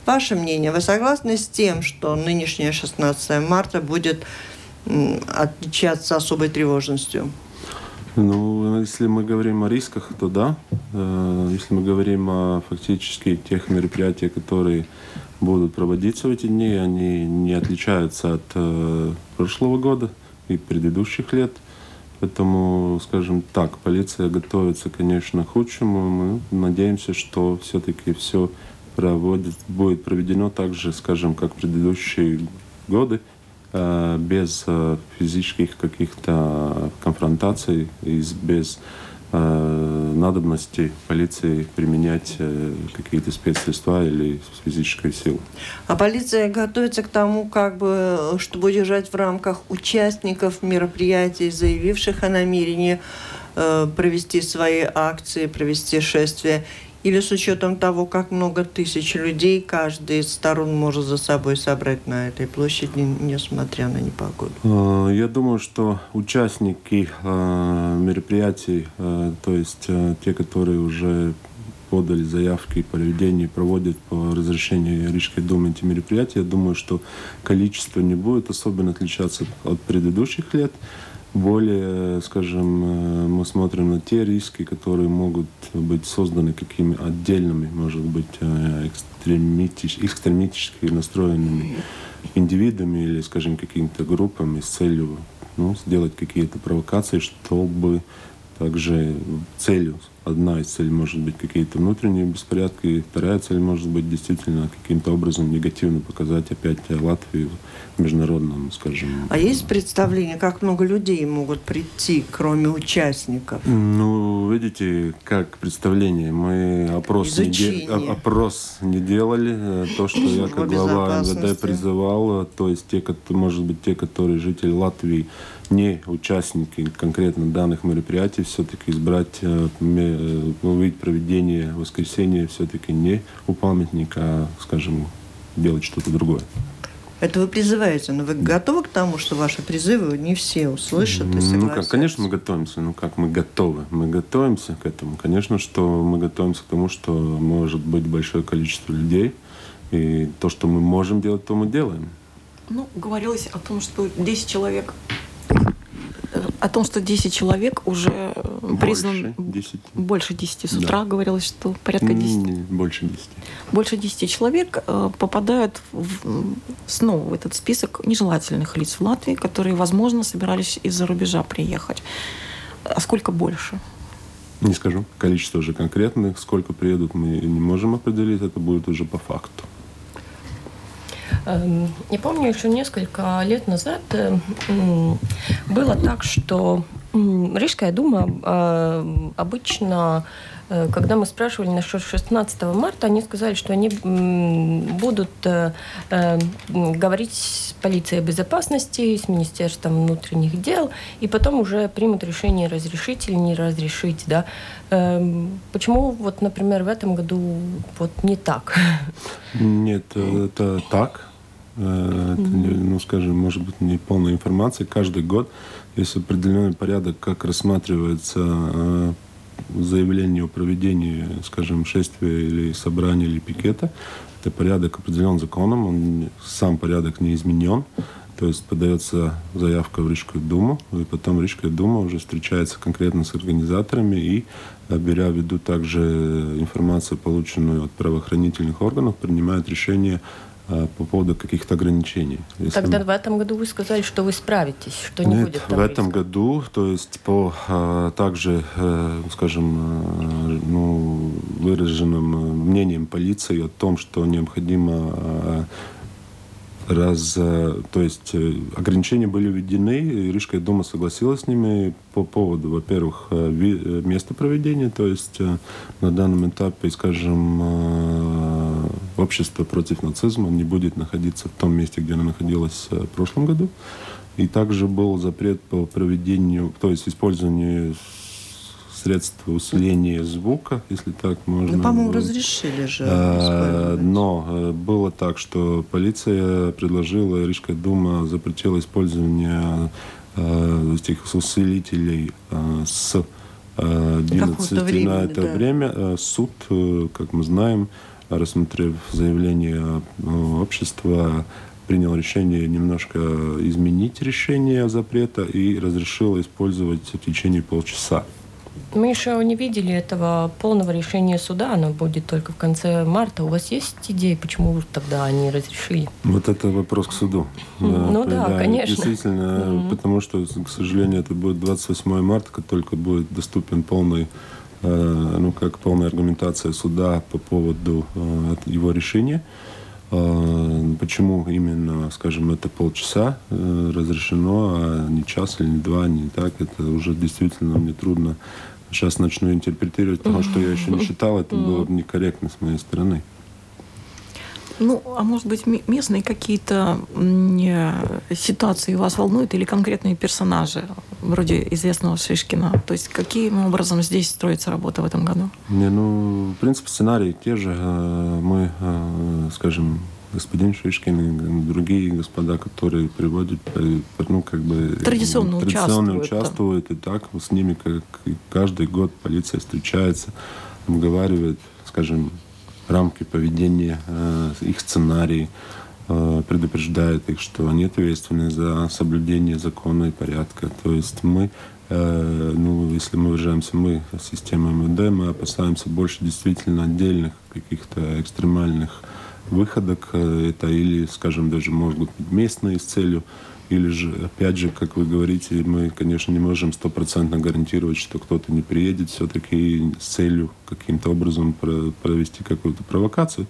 Ваше мнение, вы согласны с тем, что нынешнее 16 марта будет отличаться особой тревожностью? Ну, если мы говорим о рисках, то да. Если мы говорим о фактически тех мероприятиях, которые будут проводиться в эти дни, они не отличаются от прошлого года и предыдущих лет. Поэтому, скажем так, полиция готовится, конечно, к худшему. Мы надеемся, что все-таки все будет проведено так же, скажем, как в предыдущие годы, без физических каких-то конфронтаций и без надобности полиции применять какие-то спецсредства или физическую силу. А полиция готовится к тому, чтобы удержать в рамках участников мероприятий, заявивших о намерении провести свои акции, провести шествия, или с учетом того, как много тысяч людей каждая из сторон может за собой собрать на этой площади, несмотря на непогоду? Я думаю, что участники мероприятий, то есть те, которые уже подали заявки по проведению, проводят по разрешению Рижской думы эти мероприятия, я думаю, что количество не будет особенно отличаться от предыдущих лет. Более, скажем, мы смотрим на те риски, которые могут быть созданы какими отдельными, может быть, экстремистически настроенными индивидами или, скажем, какими-то группами с целью сделать какие-то провокации, чтобы также одна из целей может быть какие-то внутренние беспорядки, и вторая цель может быть действительно каким-то образом негативно показать опять Латвию в международном, скажем. А есть представление, как много людей могут прийти, кроме участников? Ну, видите, как представление. Мы опрос не делали. То, что я как глава МВД призывал, то есть может быть, те, которые жители Латвии, не участники конкретно данных мероприятий, все-таки избрать вид проведения воскресенья все-таки не у памятника, а, скажем, делать что-то другое. Это вы призываете, но вы готовы к тому, что ваши призывы не все услышат и согласятся? Конечно, мы готовимся. Мы готовы. Мы готовимся к этому. Конечно, что мы готовимся к тому, что может быть большое количество людей. И то, что мы можем делать, то мы делаем. Говорилось о том, что 10 человек уже признаны. Больше 10. С утра говорилось, что порядка 10. Больше 10. Больше 10 человек попадают снова в этот список нежелательных лиц в Латвии, которые, возможно, собирались из-за рубежа приехать. А сколько больше? Не скажу. Количество уже конкретных. Сколько приедут, мы не можем определить. Это будет уже по факту. Я помню, еще несколько лет назад было так, что Рижская дума обычно, когда мы спрашивали насчет 16 марта, они сказали, что они будут говорить с полицией безопасности, с Министерством внутренних дел, и потом уже примут решение, разрешить или не разрешить. Да? Почему, например, в этом году не так? Нет, это так. Это, скажем, может быть, не полная информация. Каждый год есть определенный порядок, как рассматривается заявление о проведении, скажем, шествия или собрания или пикета. Это порядок определен законом, сам порядок не изменен. То есть подается заявка в Рижскую думу, и потом Рижская дума уже встречается конкретно с организаторами и, беря в виду также информацию, полученную от правоохранительных органов, принимает решение по поводу каких-то ограничений. Тогда в этом году вы сказали, что вы справитесь, что не будет там в этом году, то есть по также, скажем, выраженным мнением полиции о том, что необходимо то есть ограничения были введены, и Рижская дума согласилась с ними по поводу, во-первых, места проведения, то есть на данном этапе, скажем, общество против нацизма не будет находиться в том месте, где оно находилось в прошлом году. И также был запрет по проведению, то есть использованию средств усиления звука, если так можно. По-моему, разрешили же. Но было так, что полиция предложила, Рижская дума запретила использование этих усилителей с 11 на это время. Суд, как мы знаем, рассмотрев заявление общества, принял решение немножко изменить решение запрета и разрешил использовать в течение полчаса. Мы еще не видели этого полного решения суда, оно будет только в конце марта. У вас есть идеи, почему тогда они разрешили? Вот это вопрос к суду. Да, конечно. Действительно, потому что, к сожалению, это будет 28 марта, как только будет доступен полная аргументация суда по поводу его решения. Почему именно, скажем, это полчаса разрешено, а не час или не два, не так, это уже действительно мне трудно. Сейчас начну интерпретировать, потому что я еще не считал, это было бы некорректно с моей стороны. Ну, а может быть, местные какие-то ситуации вас волнуют или конкретные персонажи, вроде известного Шишкина? То есть каким образом здесь строится работа в этом году? В принципе, сценарии те же. Мы, скажем, господин Шишкин и другие господа, которые приводят, традиционно участвуют. И так с ними каждый год полиция встречается, обговаривает, скажем, рамки поведения, их сценарии, предупреждает их, что они ответственны за соблюдение закона и порядка. То есть мы, если мы выражаемся, мы, система МВД, мы опасаемся больше действительно отдельных каких-то экстремальных выходок. Это или, скажем, даже может быть местные с целью, или же, опять же, как вы говорите, мы, конечно, не можем 100% гарантировать, что кто-то не приедет все-таки с целью каким-то образом провести какую-то провокацию.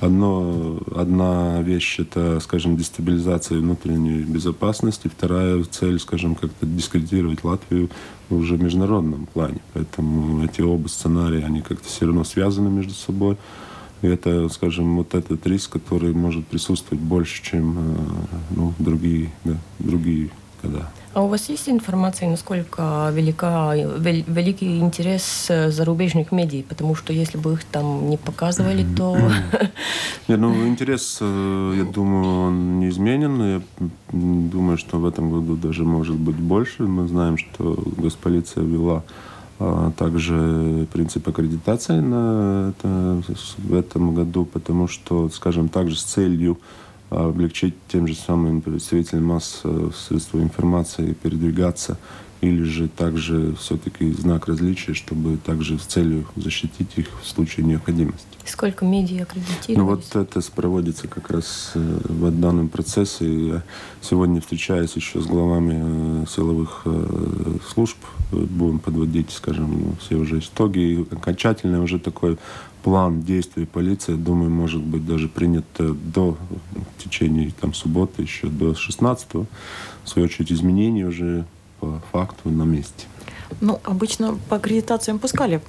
Одна вещь — это, скажем, дестабилизация внутренней безопасности. Вторая цель, скажем, как-то дискредитировать Латвию уже в международном плане. Поэтому эти оба сценария, они как-то все равно связаны между собой. И это, скажем, вот этот риск, который может присутствовать больше, чем другие года. А у вас есть информация, насколько великий интерес зарубежных медиа? Потому что если бы их там не показывали, то... Интерес, я думаю, он неизменен. Я думаю, что в этом году даже может быть больше. Мы знаем, что Госполиция ввела также принцип аккредитации в этом году, потому что, скажем, также с целью облегчить тем же самым представителям масс средств информации передвигаться, или же также все-таки знак различия, чтобы также с целью защитить их в случае необходимости. Сколько медиа аккредитировались? Вот это проводится как раз в данном процессе. Я сегодня встречаюсь еще с главами силовых служб. Будем подводить, скажем, все уже итоги. И окончательно уже такой план действий полиции, думаю, может быть даже принят в течение субботы, еще до 16-го. В свою очередь, изменения уже по факту на месте. Обычно по аккредитациям пускали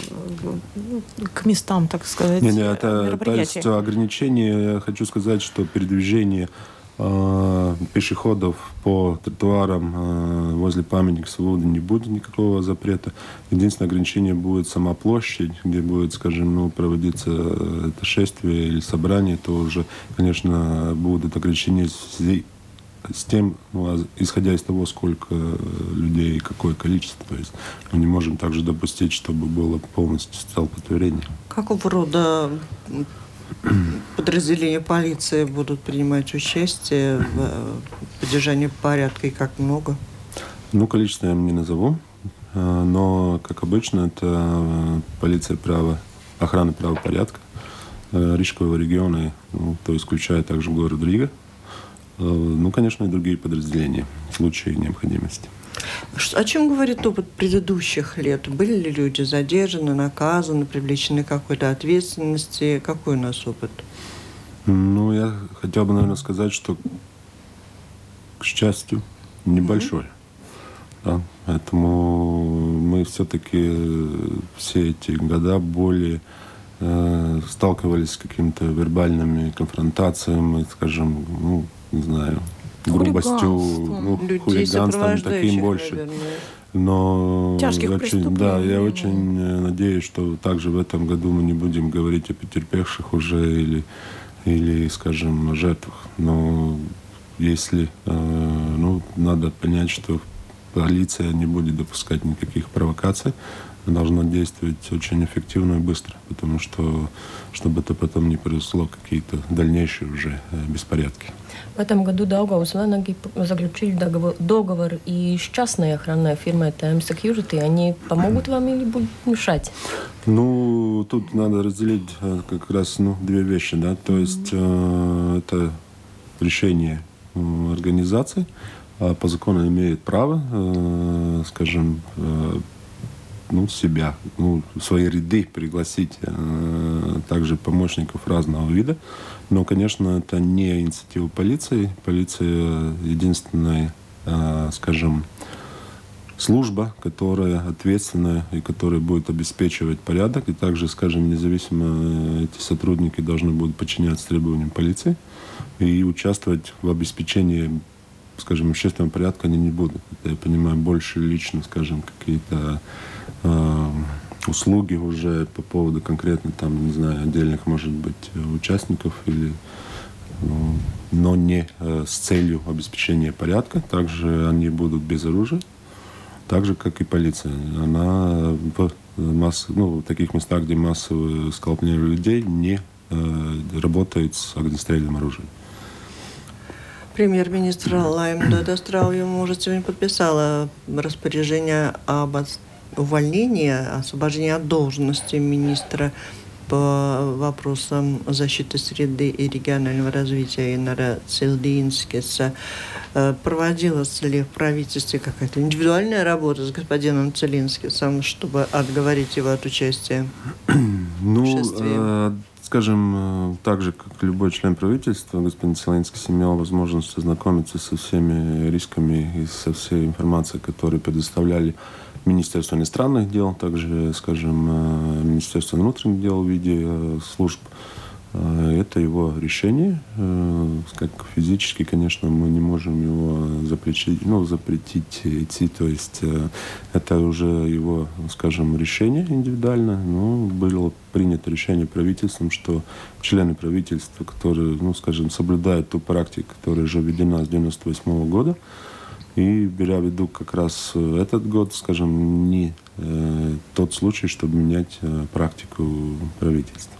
к местам, так сказать, мероприятия. То есть ограничения, я хочу сказать, что передвижение пешеходов по тротуарам возле памятника свободы не будет никакого запрета. Единственное ограничение будет сама площадь, где будет, скажем, проводиться это шествие или собрание, то уже, конечно, будут ограничения с тем, исходя из того, сколько людей и какое количество. То есть мы не можем также допустить, чтобы было полностью столпотворение. Какого рода подразделения полиции будут принимать участие в поддержании порядка и как много? Количество я вам не назову, но, как обычно, это полиция охраны правопорядка Рижского региона, то есть включая также город Рига. Конечно, и другие подразделения в случае необходимости. О чем говорит опыт предыдущих лет? Были ли люди задержаны, наказаны, привлечены к какой-то ответственности? Какой у нас опыт? Я хотел бы, наверное, сказать, что, к счастью, небольшой. Да? Поэтому мы все-таки все эти года более сталкивались с какими-то вербальными конфронтациями, скажем, не знаю, грубостью, хулиганством таким больше. Наверное. Но тяжких преступлений. Я очень надеюсь, что также в этом году мы не будем говорить о потерпевших уже или скажем, о жертвах. Но если надо понять, что полиция не будет допускать никаких провокаций, должна действовать очень эффективно и быстро, потому что, чтобы это потом не произошло какие-то дальнейшие уже беспорядки. В этом году Daugavas Venaги заключили договор и с частной охранной фирмой TM Security. Они помогут вам или будут мешать? Ну, тут надо разделить как раз две вещи, да, то есть это решение организации, по закону имеет право, скажем, себя, в свои ряды пригласить также помощников разного вида. Но, конечно, это не инициатива полиции. Полиция единственная, скажем, служба, которая ответственная и которая будет обеспечивать порядок. И также, скажем, независимо эти сотрудники должны будут подчиняться требованиям полиции и участвовать в обеспечении, скажем, общественного порядка они не будут. Это, я понимаю, больше лично, скажем, какие-то услуги уже по поводу конкретно, там, не знаю, отдельных, может быть, участников, но не с целью обеспечения порядка. Также они будут без оружия, так же, как и полиция. Она в таких местах, где массовое скопление людей, не работает с огнестрельным оружием. Премьер-министр Лаймдот Астрауиум уже сегодня подписала распоряжение об увольнении, освобождении от должности министра по вопросам защиты среды и регионального развития Инара Целдинскис. Проводилась ли в правительстве какая-то индивидуальная работа с господином Целинскисом, чтобы отговорить его от участия в шествии? Скажем, так же, как любой член правительства, господин Целинскис имел возможность ознакомиться со всеми рисками и со всей информацией, которую предоставляли Министерство иностранных дел, также, скажем, Министерство внутренних дел в виде служб. Это его решение. Как физически, конечно, мы не можем его запретить идти. То есть это уже его, скажем, решение индивидуально. Но было принято решение правительством, что члены правительства, которые, скажем, соблюдают ту практику, которая уже введена с 1998 года, и беря в виду как раз этот год, скажем, не тот случай, чтобы менять практику правительства.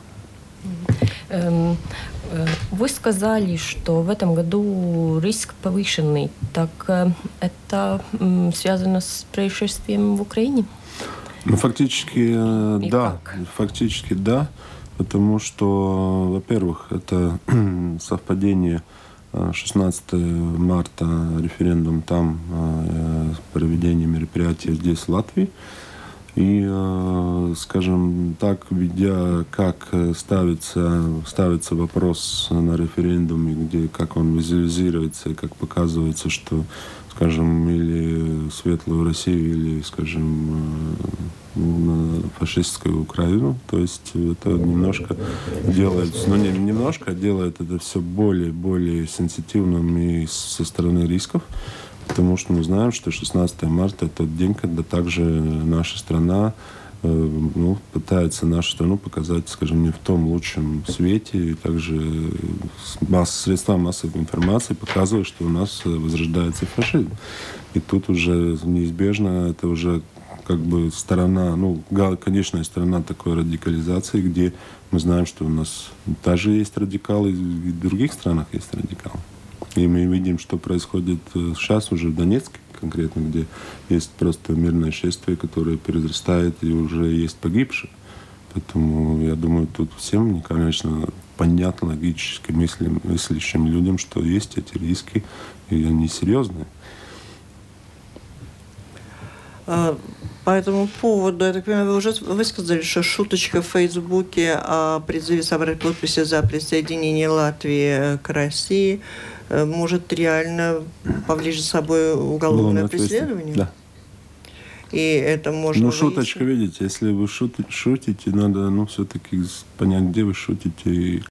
Вы сказали, что в этом году риск повышенный. Так это связано с происшествием в Украине? Фактически, да. Как? Фактически, да. Потому что, во-первых, это совпадение 16 марта референдум там, проведение мероприятия здесь, в Латвии. И, скажем так, видя, как ставится вопрос на референдуме, как он визуализируется, и как показывается, что, скажем, или светлую Россию, или, скажем, фашистскую Украину. То есть это немножко делает, не немножко, а делает это все более сенситивным и со стороны рисков. Потому что мы знаем, что 16 марта – это тот день, когда также наша страна пытается нашу страну показать, скажем, не в том лучшем свете. И также средства массовой информации показывают, что у нас возрождается фашизм. И тут уже неизбежно это уже как бы сторона, конечная сторона такой радикализации, где мы знаем, что у нас также есть радикалы, и в других странах есть радикалы. И мы видим, что происходит сейчас уже в Донецке конкретно, где есть просто мирное шествие, которое перерастает, и уже есть погибшие. Поэтому, я думаю, тут всем, конечно, понятно логически мыслящим людям, что есть эти риски, и они серьезные. По этому поводу, я так понимаю, вы уже высказали, что шуточка в Фейсбуке о призыве собрать подписи за присоединение Латвии к России может реально повлечь за собой уголовное преследование? Да. И это можно шуточка, видите, если вы шутите, надо все-таки понять, где вы шутите.